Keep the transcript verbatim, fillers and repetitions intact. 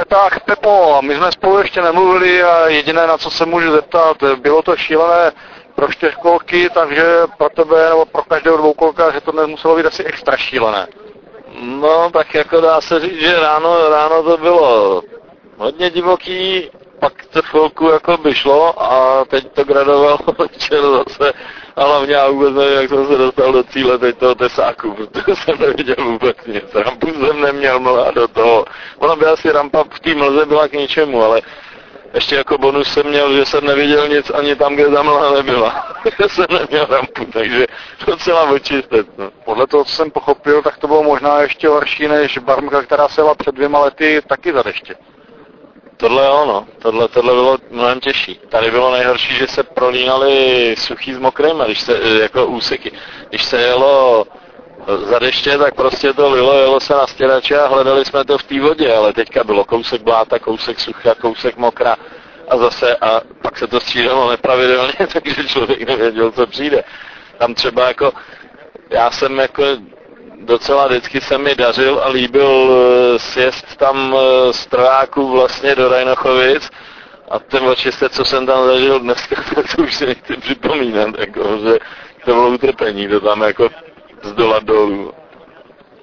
Tak Pepo, my jsme spolu ještě nemluvili a jediné, na co se můžu zeptat, bylo to šílené pro čtyřkolky, takže pro tebe nebo pro každého dvoukolka, že to nemuselo být asi extra šílené. No, tak jako dá se říct, že ráno, ráno to bylo hodně divoký, pak to chvilku jako by šlo a teď to gradovalo večer zase a hlavně já vůbec nevím, jak jsem se dostal do cíle teď toho tesáku, protože jsem neviděl vůbec nic. Rampu jsem neměl mlha do toho. Ona by asi rampa v té mlze byla k ničemu, ale ještě jako bonus jsem měl, že jsem neviděl nic ani tam, kde ta mlha nebyla. Že jsem neměl rampu, takže docela očistet. No. Podle toho, co jsem pochopil, tak to bylo možná ještě horší než barmka, která se jela před dvěma lety taky za deště. Tohle jo, no. Tohle, tohle bylo mnohem těžší. Tady bylo nejhorší, že se prolínaly suchý s mokrým, když se, jako úseky. Když se jelo za deště, tak prostě to lilo, jelo se na stěrače a hledali jsme to v té vodě, ale teďka bylo kousek bláta, kousek sucha, kousek mokra a zase, a pak se to střídalo nepravidelně, takže člověk nevěděl, co přijde. Tam třeba jako, já jsem jako docela vždycky se mi dařil a líbil sjezd tam z Trojáků vlastně do Rajnochovic a ten očistec, co jsem tam zažil dneska, to už si nechci připomínat, jako, že to bylo utrpení, to tam jako zdolat dolů.